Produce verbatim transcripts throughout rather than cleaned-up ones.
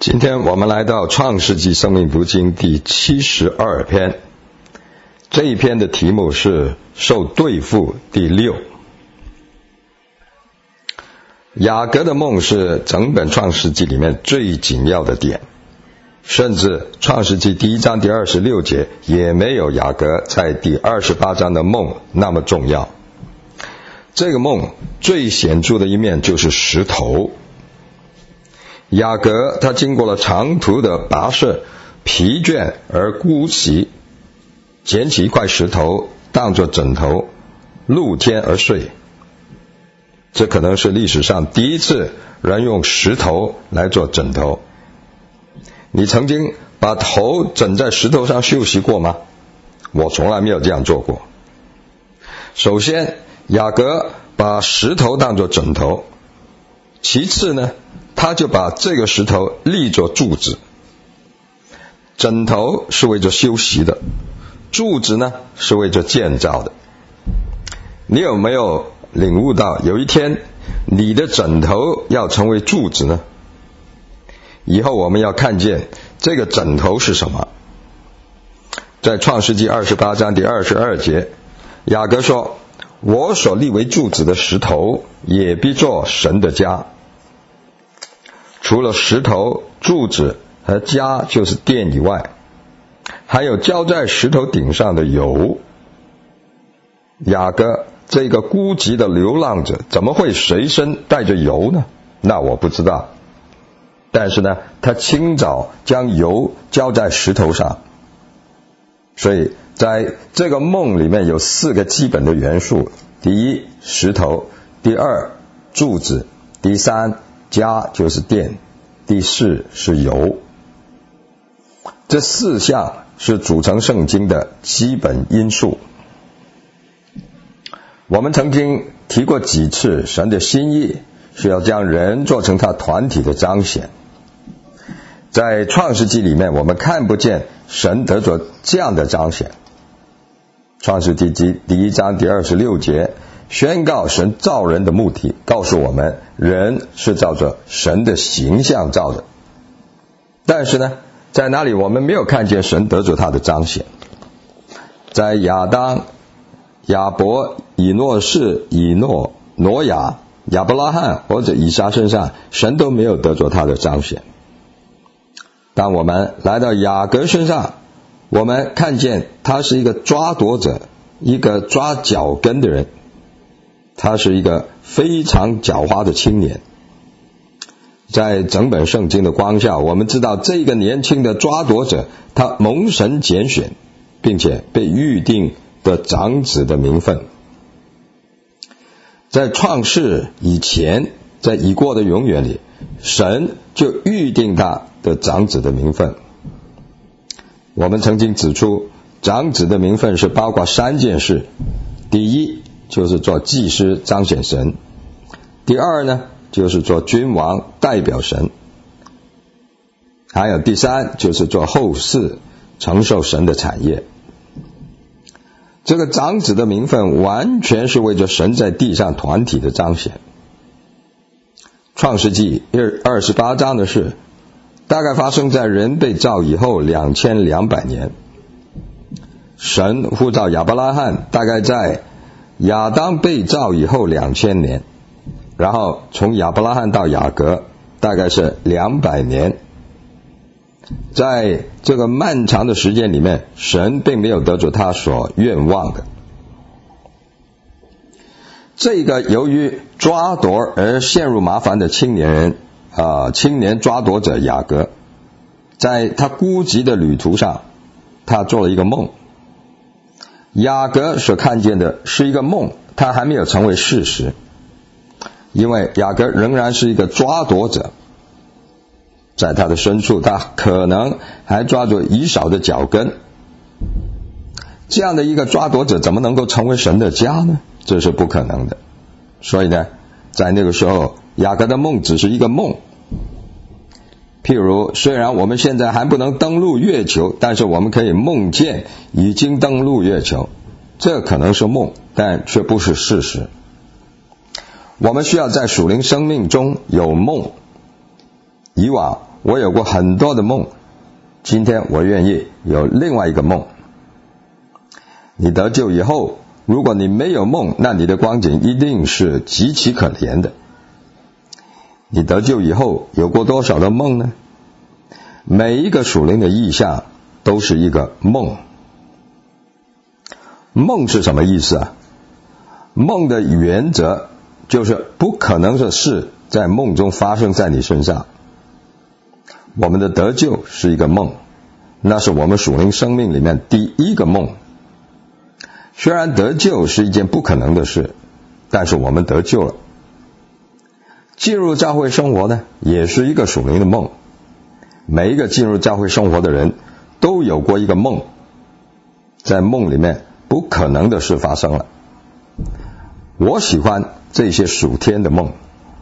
今天我们来到创世纪生命读经第七十二篇，这一篇的题目是受对付第六。雅各的梦是整本创世纪里面最紧要的点，甚至创世纪第一章第二十六节也没有雅各在第二十八章的梦那么重要。这个梦最显著的一面就是石头。雅各他经过了长途的跋涉，疲倦而孤寂，捡起一块石头当作枕头，露天而睡。这可能是历史上第一次人用石头来做枕头。你曾经把头枕在石头上休息过吗？我从来没有这样做过。首先，雅各把石头当作枕头，其次呢，他就把这个石头立作柱子。枕头是为着休息的，柱子呢是为着建造的。你有没有领悟到有一天你的枕头要成为柱子呢？以后我们要看见这个枕头是什么。在创世纪二十八章第二十二节，雅各说，我所立为柱子的石头也必作神的家。除了石头、柱子和家就是殿以外，还有浇在石头顶上的油。雅各这个孤寂的流浪者怎么会随身带着油呢？那我不知道。但是呢，他清早将油浇在石头上。所以在这个梦里面有四个基本的元素：第一，石头；第二，柱子；第三，家就是殿；第四是油。这四项是组成圣经的基本因素。我们曾经提过几次，神的心意是要将人做成他团体的彰显。在创世纪里面，我们看不见神得着这样的彰显。创世纪第一章第二十六节宣告神造人的目的，告诉我们人是照着神的形象造的。但是呢，在哪里我们没有看见神得着他的彰显？在亚当、亚伯、以诺士、以诺、挪亚、亚伯拉罕或者以撒身上，神都没有得着他的彰显。当我们来到雅各身上，我们看见他是一个抓夺者，一个抓脚跟的人。他是一个非常狡猾的青年。在整本圣经的光下，我们知道这个年轻的抓夺者，他蒙神拣选，并且被预定的长子的名分。在创世以前，在已过的永远里，神就预定他的长子的名分。我们曾经指出，长子的名分是包括三件事：第一，就是做祭司彰显神；第二呢，就是做君王代表神；还有第三，就是做后嗣承受神的产业。这个长子的名分完全是为着神在地上团体的彰显。创世纪二十八章的事大概发生在人被造以后两千两百年。神呼召亚伯拉罕大概在亚当被造以后两千年，然后从亚伯拉罕到雅各大概是两百年。在这个漫长的时间里面，神并没有得着他所愿望的。这个由于抓夺而陷入麻烦的青年人啊、呃，青年抓夺者雅各，在他孤寂的旅途上，他做了一个梦。雅各所看见的是一个梦，他还没有成为事实，因为雅各仍然是一个抓夺者。在他的深处，他可能还抓住以扫的脚跟。这样的一个抓夺者怎么能够成为神的家呢？这是不可能的。所以呢，在那个时候，雅各的梦只是一个梦。譬如，虽然我们现在还不能登陆月球，但是我们可以梦见已经登陆月球。这可能是梦，但却不是事实。我们需要在属灵生命中有梦， 以往我有过很多的梦，今天我愿意有另外一个梦。你得救以后，如果你没有梦，那你的光景一定是极其可怜的。你得救以后有过多少的梦呢？每一个属灵的意象都是一个梦。梦是什么意思啊？梦的原则就是不可能的事在梦中发生在你身上。我们的得救是一个梦，那是我们属灵生命里面第一个梦。虽然得救是一件不可能的事，但是我们得救了。进入教会生活呢，也是一个属灵的梦。每一个进入教会生活的人都有过一个梦，在梦里面不可能的事发生了。我喜欢这些属天的梦。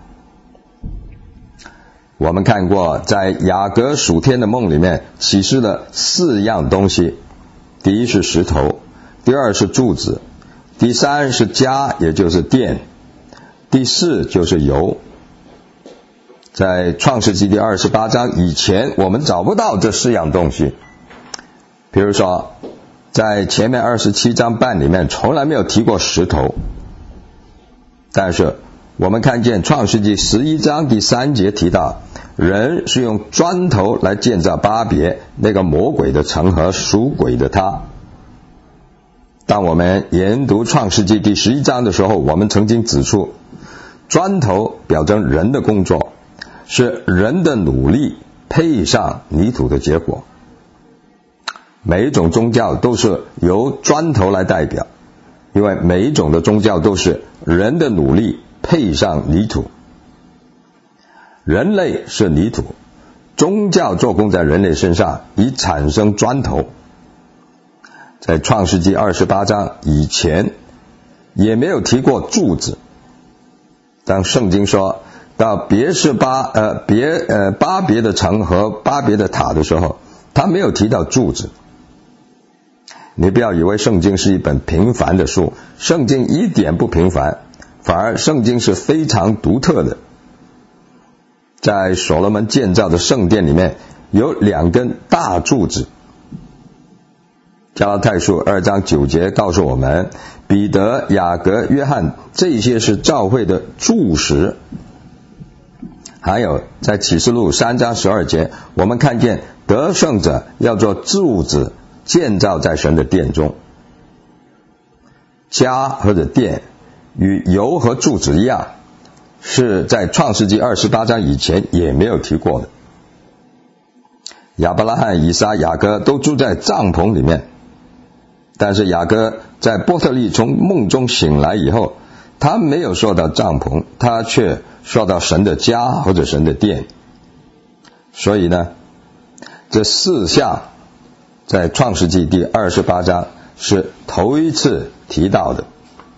我们看过在雅各属天的梦里面启示了四样东西，第一是石头，第二是柱子，第三是家，也就是殿，第四就是油。在创世纪第二十八章以前，我们找不到这四样东西。比如说在前面二十七章半里面从来没有提过石头，但是我们看见创世纪十一章第三节提到，人是用砖头来建造巴别，那个魔鬼的城和属鬼的他。当我们研读创世纪第十一章的时候，我们曾经指出，砖头表征人的工作，是人的努力配上泥土的结果。每一种宗教都是由砖头来代表，因为每一种的宗教都是人的努力配上泥土。人类是泥土，宗教做工在人类身上，以产生砖头。在创世纪二十八章以前也没有提过柱子。当圣经说到别是巴呃别呃巴别的城和巴别的塔的时候，他没有提到柱子。你不要以为圣经是一本平凡的书，圣经一点不平凡，反而圣经是非常独特的。在所罗门建造的圣殿里面有两根大柱子。加拉太书二章九节告诉我们，彼得、雅各、约翰这些是教会的柱石。还有在启示录三章十二节，我们看见得胜者要做柱子建造在神的殿中。家或者殿与油和柱子一样，是在创世纪二十八章以前也没有提过的。亚伯拉罕、以撒、雅各都住在帐篷里面，但是雅各在伯特利从梦中醒来以后，他没有说到帐篷，他却说到神的家或者神的殿。所以呢，这四项在创世纪第二十八章是头一次提到的。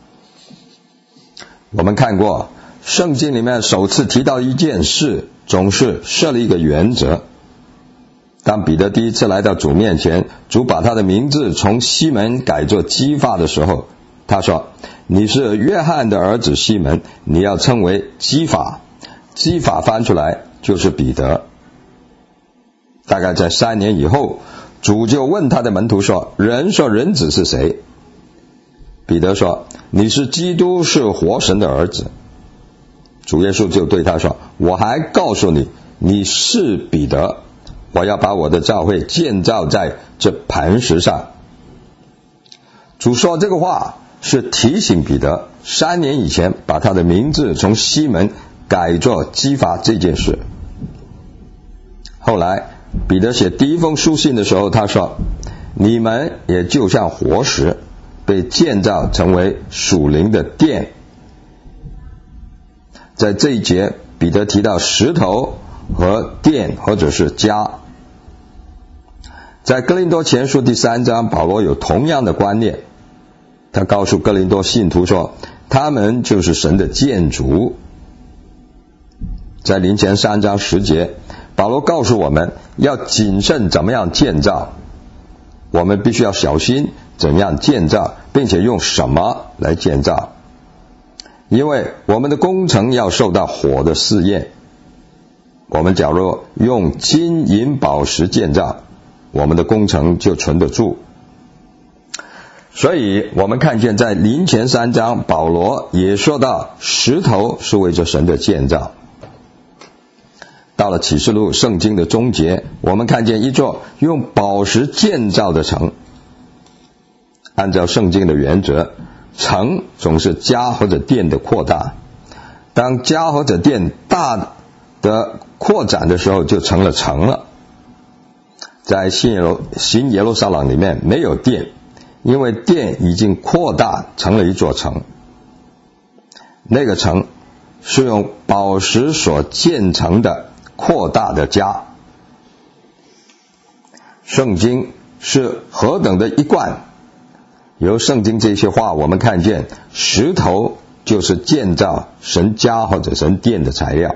我们看过圣经里面首次提到一件事，总是设了一个原则。当彼得第一次来到主面前，主把他的名字从西门改作基法的时候，他说，你是约翰的儿子西门，你要称为基法。基法翻出来就是彼得。大概在三年以后，主就问他的门徒说，人说人子是谁？彼得说，你是基督，是活神的儿子。主耶稣就对他说，我还告诉你，你是彼得，我要把我的教会建造在这磐石上。主说这个话是提醒彼得三年以前把他的名字从西门改作基法这件事。后来彼得写第一封书信的时候，他说，你们也就像活石，被建造成为属灵的殿。在这一节，彼得提到石头和殿或者是家。在哥林多前书第三章，保罗有同样的观念，他告诉哥林多信徒说，他们就是神的建筑。在林前三章十节，保罗告诉我们要谨慎怎么样建造，我们必须要小心怎样建造，并且用什么来建造，因为我们的工程要受到火的试验。 我们假如用金银宝石建造，我们的工程就存得住。所以我们看见在林前三章，保罗也说到石头是为着神的建造。到了启示录圣经的终结，我们看见一座用宝石建造的城。按照圣经的原则，城总是家或者店的扩大，当家或者店大的扩展的时候，就成了城了。在新耶路新耶路撒冷里面没有殿，因为殿已经扩大成了一座城。那个城是用宝石所建成的扩大的家。圣经是何等的一贯，由圣经这些话我们看见石头就是建造神家或者神殿的材料。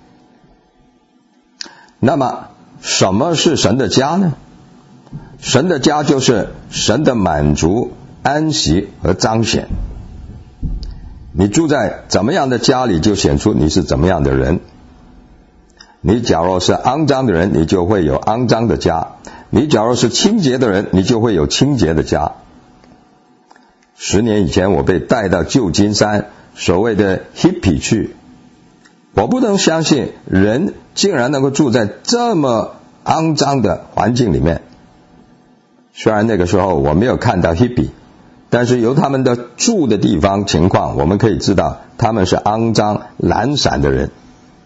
那么什么是神的家呢？神的家就是神的满足、安息和彰显。你住在怎么样的家里，就显出你是怎么样的人。你假如是肮脏的人，你就会有肮脏的家；你假如是清洁的人，你就会有清洁的家。十年以前我被带到旧金山所谓的 hippie 去，我不能相信人竟然能够住在这么肮脏的环境里面。虽然那个时候我没有看到 hippie， 但是由他们的住的地方情况，我们可以知道他们是肮脏懒散的人。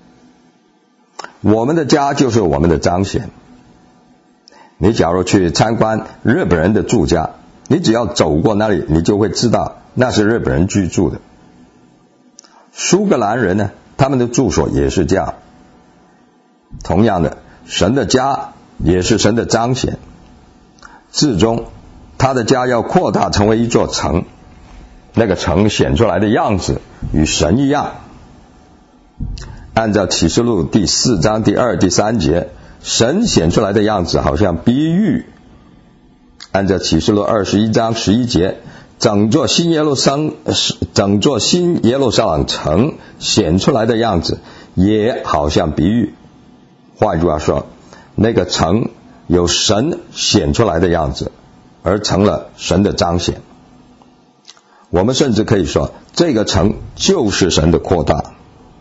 我们的家就是我们的彰显。你假如去参观日本人的住家，你只要走过那里，你就会知道那是日本人居住的。苏格兰人呢，他们的住所也是这样。同样的，神的家也是神的彰显。至终他的家要扩大成为一座城，那个城显出来的样子与神一样。按照启示录第四章第二第三节，神显出来的样子好像碧玉。按照启示录二十一章十一节，整座新耶路撒整座新耶路撒冷城显出来的样子也好像碧玉。换句话说，那个城有神显出来的样子，而成了神的彰显。我们甚至可以说，这个城就是神的扩大。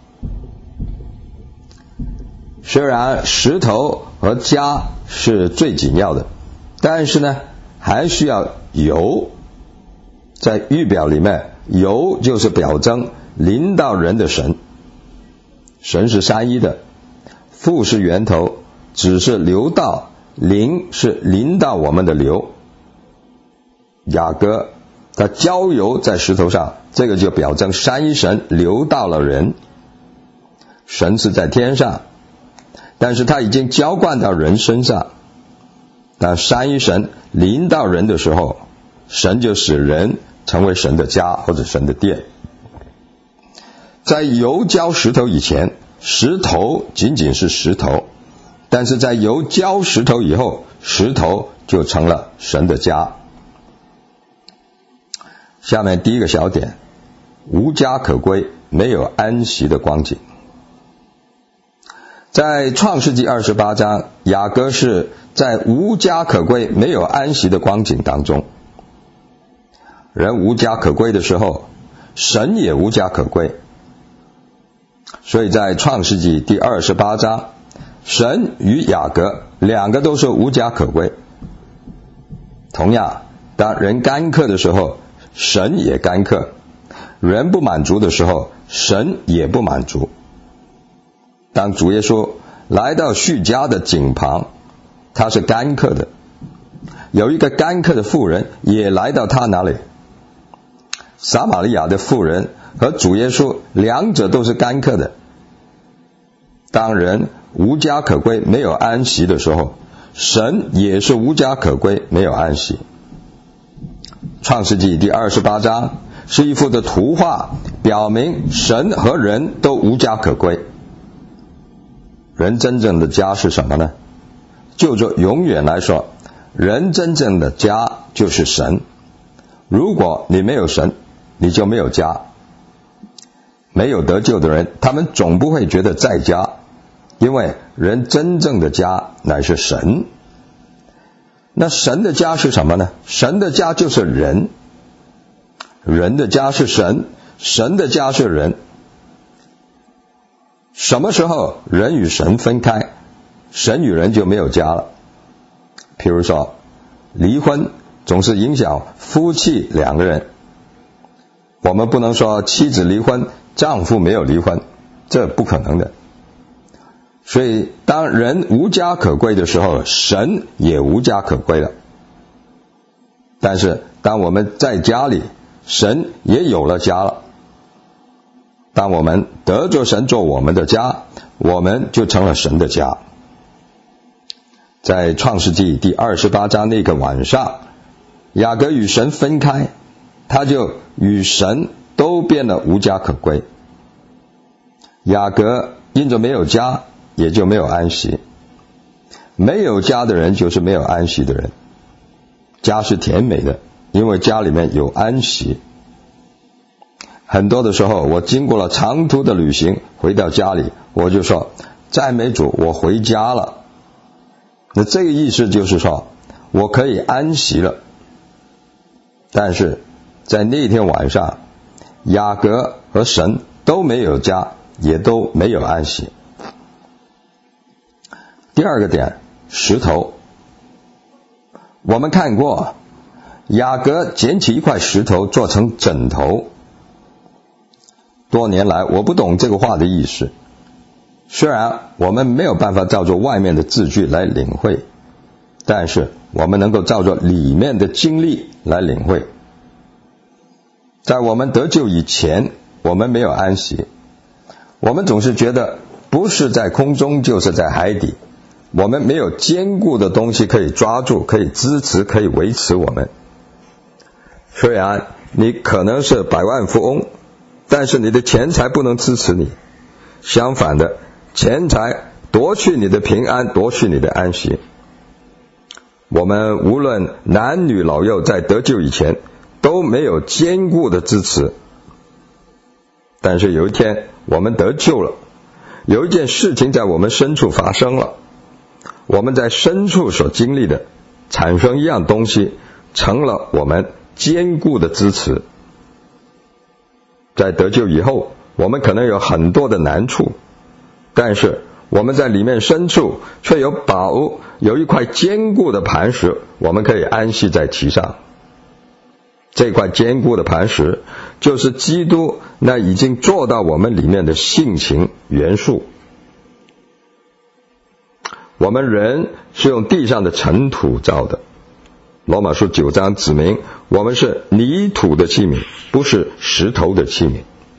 虽然石头和家是最紧要的，但是呢，还需要油。在预表里面，油就是表征临到人的神。神是三一的，父是源头，子是流道，灵是临到我们的流。雅各他浇油在石头上，这个就表征三一神流到了人。神是在天上，但是他已经浇灌到人身上。当三一神临到人的时候，神就使人成为神的家或者神的殿。在油浇石头以前，石头仅仅是石头，但是在油浇石头以后，石头就成了神的家。下面第一个小点，无家可归，没有安息的光景。在创世纪二十八章，雅各是在无家可归、没有安息的光景当中。人无家可归的时候，神也无家可归。所以在创世纪第二十八章，神与雅各两个都是无家可归。同样，当人干渴的时候，神也干渴；人不满足的时候，神也不满足。当主耶稣来到叙加的井旁，他是干渴的，有一个干渴的妇人也来到他那里。撒玛利亚的妇人和主耶稣两者都是干渴的。当人无家可归、没有安息的时候，神也是无家可归、没有安息。创世纪第二十八章是一幅的图画，表明神和人都无家可归。人真正的家是什么呢？就着永远来说，人真正的家就是神。如果你没有神，你就没有家。没有得救的人，他们总不会觉得在家， 因为人真正的家乃是神。那神的家是什么呢？神的家就是人。人的家是神，神的家是人。什么时候人与神分开，神与人就没有家了。譬如说，离婚总是影响夫妻两个人。我们不能说妻子离婚，丈夫没有离婚，这不可能的。所以当人无家可归的时候，神也无家可归了。但是当我们在家里，神也有了家了。当我们得着神做我们的家，我们就成了神的家。在创世纪第二十八章那个晚上，雅各与神分开，他就与神都变得无家可归。雅各因着没有家，也就没有安息。没有家的人就是没有安息的人。家是甜美的，因为家里面有安息。很多的时候，我经过了长途的旅行，回到家里，我就说，赞美主，我回家了。那这个意思就是说，我可以安息了。但是在那天晚上，雅各和神都没有家，也都没有安息。第二个点，石头。我们看过，雅各捡起一块石头做成枕头。多年来我不懂这个话的意思，虽然我们没有办法照着外面的字句来领会，但是我们能够照着里面的经历来领会。在我们得救以前，我们没有安息，我们总是觉得不是在空中就是在海底，我们没有坚固的东西可以抓住，可以支持，可以维持我们。虽然你可能是百万富翁，但是你的钱财不能支持你。相反的，钱财夺去你的平安，夺去你的安息。我们无论男女老幼，在得救以前都没有坚固的支持。但是有一天我们得救了，有一件事情在我们深处发生了，我们在深处所经历的产生一样东西，成了我们坚固的支持。在得救以后，我们可能有很多的难处，但是我们在里面深处却有宝，有一块坚固的磐石，我们可以安息在其上。这块坚固的磐石就是基督那已经做到我们里面的性情元素。我们人是用地上的尘土造的，罗马书九章指明我们是泥土的器皿，不是石头的器皿。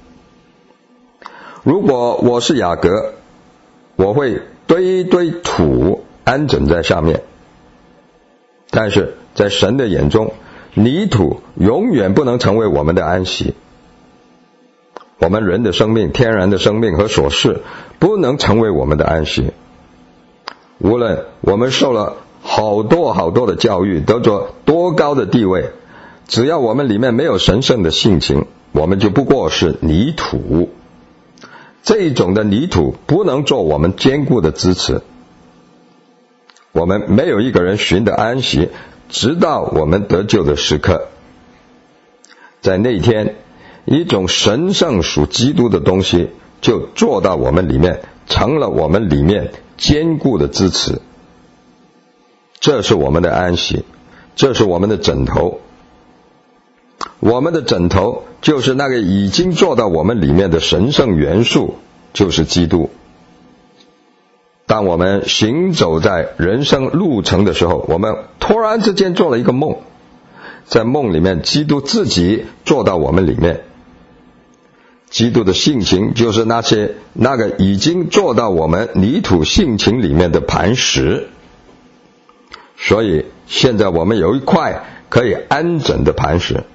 如果我是雅各，我会堆一堆土安枕在上面，但是在神的眼中，泥土永远不能成为我们的安息。我们人的生命，天然的生命和琐事不能成为我们的安息。无论我们受了好多好多的教育，得着多高的地位，只要我们里面没有神圣的性情，我们就不过是泥土。这种的泥土不能做我们坚固的支持。我们没有一个人寻得安息，直到我们得救的时刻。在那天，一种神圣属基督的东西就做到我们里面，成了我们里面坚固的支持。这是我们的安息，这是我们的枕头。我们的枕头就是那个已经做到我们里面的神圣元素，就是基督。当我们行走在人生路程的时候，我们突然之间做了一个梦，在梦里面基督自己做到我们里面。基督的性情就是那些那个已经做到我们泥土性情里面的磐石。所以现在我们有一块可以安枕的磐石。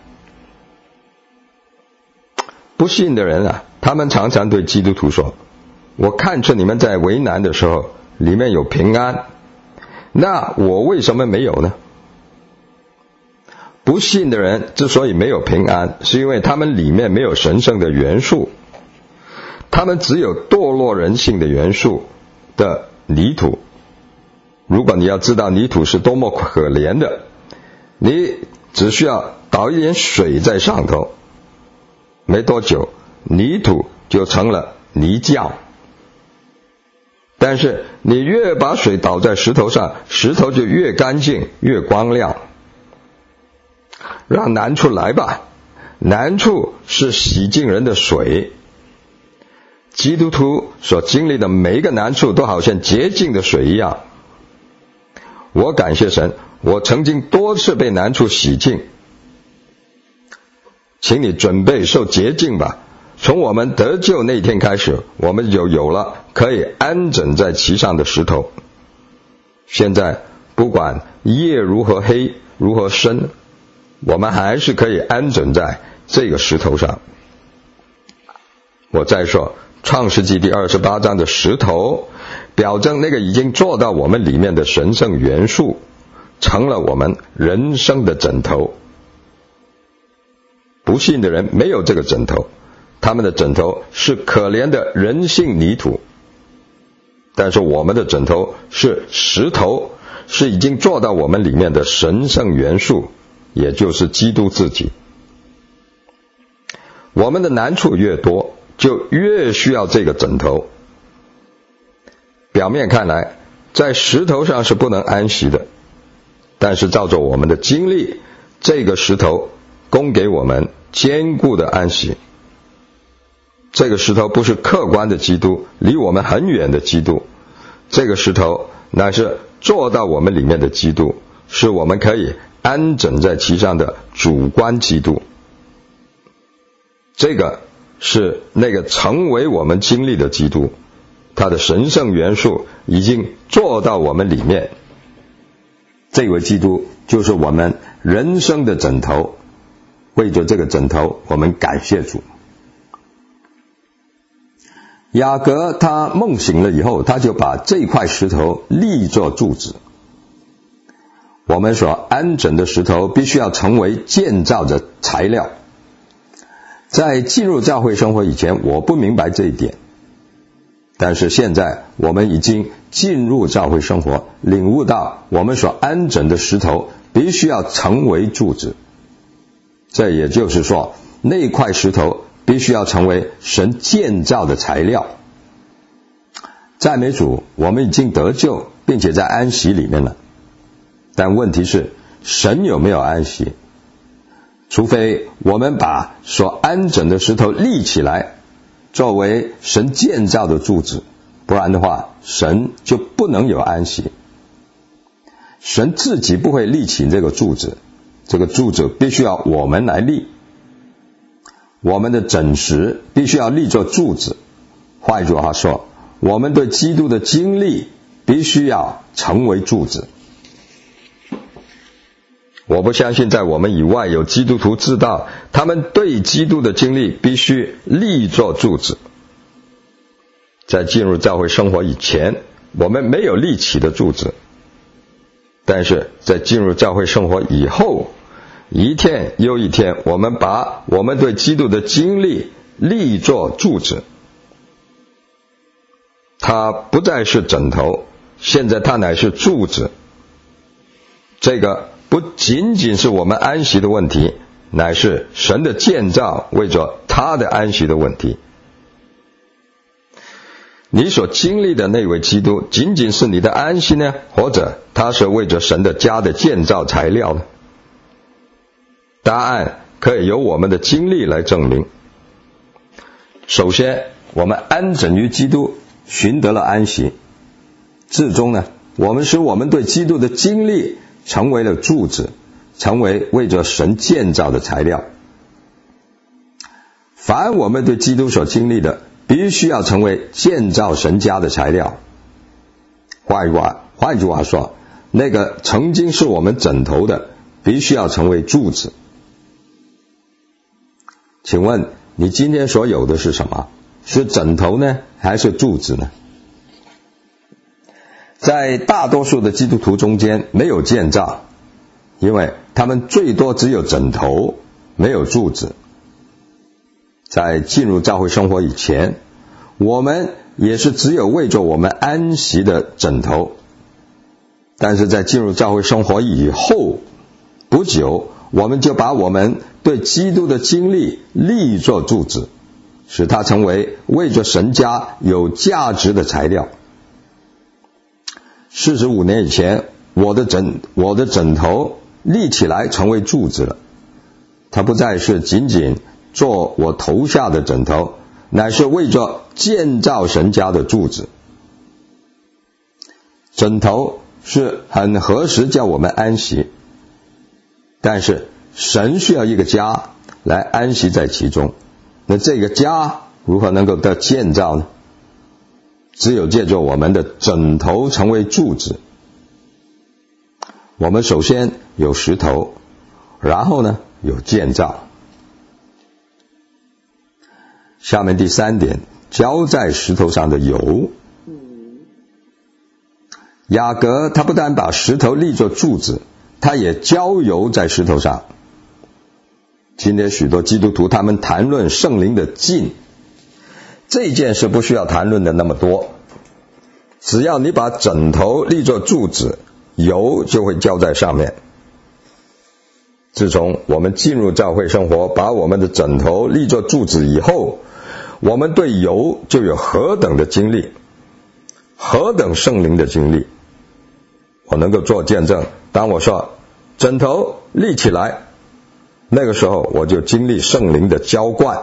不信的人啊，他们常常对基督徒说，我看出你们在为难的时候里面有平安，那我为什么没有呢？不信的人之所以没有平安，是因为他们里面没有神圣的元素，他们只有堕落人性的元素， 的泥土。如果你要知道泥土是多么可怜的，你只需要倒一点水在上头，没多久泥土就成了泥浆。但是你越把水倒在石头上，石头就越干净越光亮。让难处来吧，难处是洗净人的水。基督徒所经历的每一个难处都好像洁净的水一样。我感谢神，我曾经多次被难处洗净。请你准备受洁净吧。从我们得救那天开始，我们就有了可以安枕在其上的石头。现在不管夜如何黑如何深，我们还是可以安枕在这个石头上。我再说，创世纪第二十八章的石头表征那个已经做到我们里面的神圣元素，成了我们人生的枕头。不信的人没有这个枕头，他们的枕头是可怜的人性泥土，但是我们的枕头是石头，是已经做到我们里面的神圣元素，也就是基督自己。我们的难处越多，就越需要这个枕头。表面看来，在石头上是不能安息的，但是照着我们的经历，这个石头供给我们坚固的安息。这个石头不是客观的基督，离我们很远的基督，这个石头乃是做到我们里面的基督，是我们可以安枕在其上的主观基督。这个是那个成为我们经历的基督，他的神圣元素已经做到我们里面。这位基督就是我们人生的枕头，为着这个枕头，我们感谢主。雅各他梦醒了以后，他就把这块石头立作柱子。我们所安枕的石头必须要成为建造的材料。在进入教会生活以前，我不明白这一点，但是现在我们已经进入教会生活，领悟到我们所安枕的石头必须要成为柱子。这也就是说，那块石头必须要成为神建造的材料。赞美主，我们已经得救，并且在安息里面了。但问题是，神有没有安息？除非我们把所安枕的石头立起来，作为神建造的柱子，不然的话，神就不能有安息。神自己不会立起这个柱子，这个柱子必须要我们来立。我们的枕石必须要立作柱子。换句话说，我们对基督的经历必须要成为柱子。我不相信在我们以外有基督徒知道，他们对基督的经历必须立作柱子。在进入教会生活以前，我们没有立起的柱子，但是在进入教会生活以后，一天又一天，我们把我们对基督的经历立作柱子。它不再是枕头，现在它乃是柱子。这个不仅仅是我们安息的问题，乃是神的建造为着他的安息的问题。你所经历的那位基督仅仅是你的安息呢，或者他是为着神的家的建造材料呢？答案可以由我们的经历来证明。首先，我们安枕于基督，寻得了安息。至终呢，我们使我们对基督的经历成为了柱子，成为为着神建造的材料。凡我们对基督所经历的，必须要成为建造神家的材料。换句话换句话说，那个曾经是我们枕头的，必须要成为柱子。请问你今天所有的是什么？是枕头呢，还是柱子呢？在大多数的基督徒中间没有建造，因为他们最多只有枕头，没有柱子。在进入教会生活以前，我们也是只有为着我们安息的枕头。但是在进入教会生活以后不久，我们就把我们对基督的经历立作柱子，使它成为为着神家有价值的材料。四十五年以前，我的枕我的枕头立起来成为柱子了，它不再是仅仅做我头下的枕头，乃是为着建造神家的柱子。枕头是很合时叫我们安息，但是神需要一个家来安息在其中。那这个家如何能够得建造呢？只有借着我们的枕头成为柱子。我们首先有石头，然后呢有建造。下面第三点，浇在石头上的油。雅各他不但把石头立作柱子，他也浇油在石头上。今天许多基督徒他们谈论圣灵的浸，这件事不需要谈论的那么多，只要你把枕头立作柱子，油就会浇在上面。自从我们进入教会生活，把我们的枕头立作柱子以后，我们对油就有何等的经历，何等圣灵的经历。我能够做见证，当我说枕头立起来，那个时候我就经历圣灵的浇灌。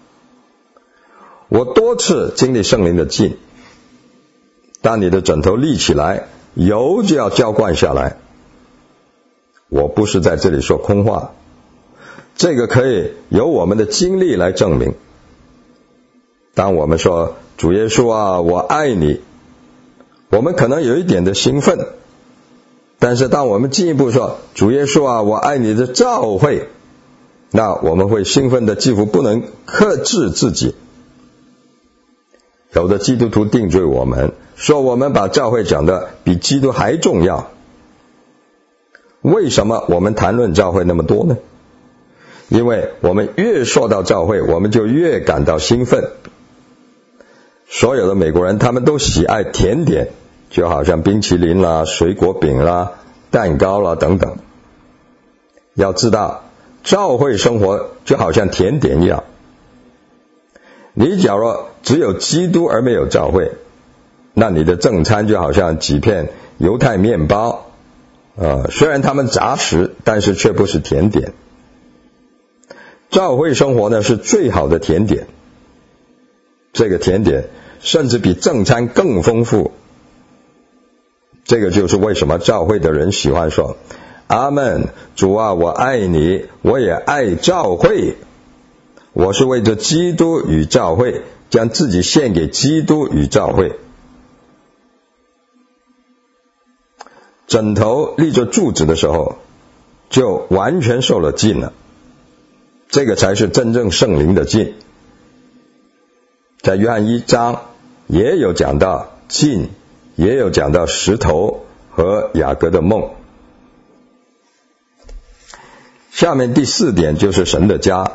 我多次经历圣灵的浸。当你的枕头立起来，油就要浇灌下来。我不是在这里说空话，这个可以由我们的经历来证明。当我们说主耶稣啊，我爱你，我们可能有一点的兴奋，但是当我们进一步说主耶稣啊，我爱你的教会，那我们会兴奋的几乎不能克制自己。有的基督徒定罪我们，说我们把教会讲的比基督还重要。为什么我们谈论教会那么多呢？因为我们越说到教会，我们就越感到兴奋。所有的美国人他们都喜爱甜点，就好像冰淇淋啦、水果饼啦、蛋糕啦等等。要知道，教会生活就好像甜点一样。你假如只有基督而没有教会，那你的正餐就好像几片犹太面包，呃，虽然它们杂食，但是却不是甜点。教会生活呢是最好的甜点，这个甜点甚至比正餐更丰富。这个就是为什么教会的人喜欢说阿们，主啊，我爱你，我也爱教会，我是为着基督与教会，将自己献给基督与教会。枕头立着柱子的时候，就完全受了浸了，这个才是真正圣灵的浸。在约翰一章也有讲到浸，也有讲到石头和雅各的梦。下面第四点就是神的家。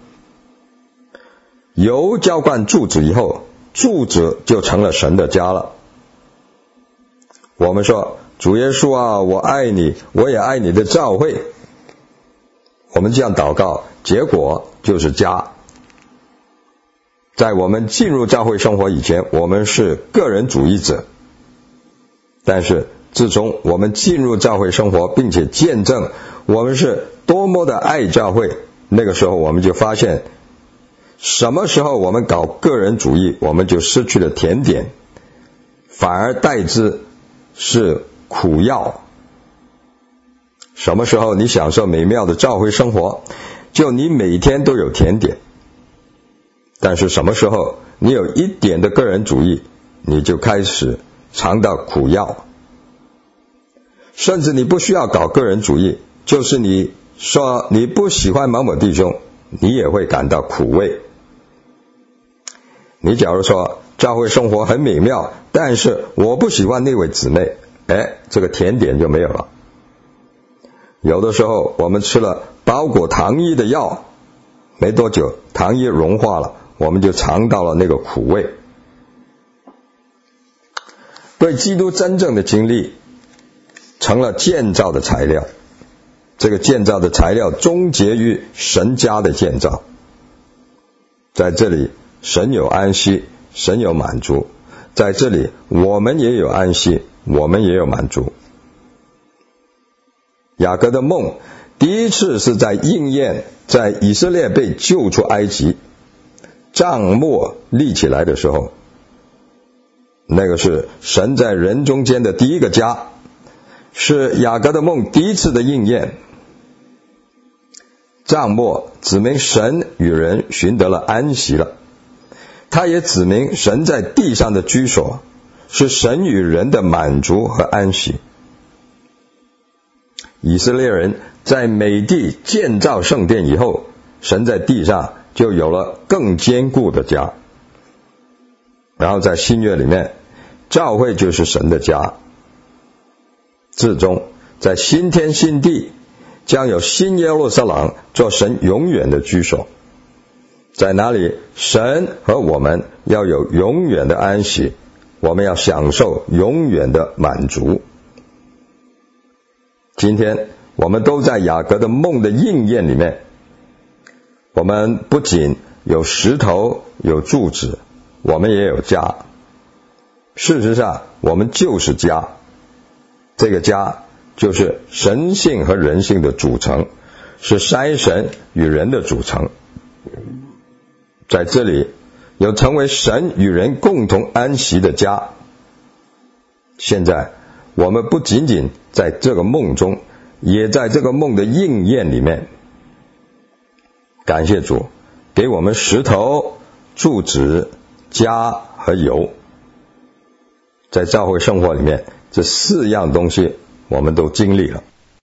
油浇灌柱子以后，柱子就成了神的家了。我们说主耶稣啊，我爱你，我也爱你的教会。我们这样祷告，结果就是家。在我们进入教会生活以前，我们是个人主义者。但是自从我们进入教会生活，并且见证我们是多么的爱教会，那个时候我们就发现，什么时候我们搞个人主义，我们就失去了甜点，反而代之是苦药。什么时候你享受美妙的教会生活，就你每天都有甜点。但是什么时候你有一点的个人主义，你就开始尝到苦药。甚至你不需要搞个人主义，就是你说你不喜欢某某弟兄，你也会感到苦味。你假如说教会生活很美妙，但是我不喜欢那位姊妹，哎，这个甜点就没有了。有的时候我们吃了包裹糖衣的药，没多久糖衣融化了，我们就尝到了那个苦味。 对基督真正的经历成了建造的材料。这个建造的材料终结于神家的建造。在这里，神有安息，神有满足。在这里，我们也有安息，我们也有满足。雅各的梦第一次是在应验，在以色列被救出埃及，帐幕立起来的时候，那个是神在人中间的第一个家，是雅各的梦第一次的应验。帐幕指明神与人寻得了安息了，它也指明神在地上的居所，是神与人的满足和安息。以色列人在美地建造圣殿以后，神在地上就有了更坚固的家。然后在新约里面，教会就是神的家。至终在新天新地将有新耶路撒冷做神永远的居所，在那里神和我们要有永远的安息，我们要享受永远的满足。今天我们都在雅各的梦的应验里面，我们不仅有石头有柱子，我们也有家。事实上我们就是家，这个家就是神性和人性的组成，是三神与人的组成。在这里有成为神与人共同安息的家。现在我们不仅仅在这个梦中，也在这个梦的应验里面。感谢主给我们石头、柱子、家和油。在教会生活里面，这四样东西我们都经历了。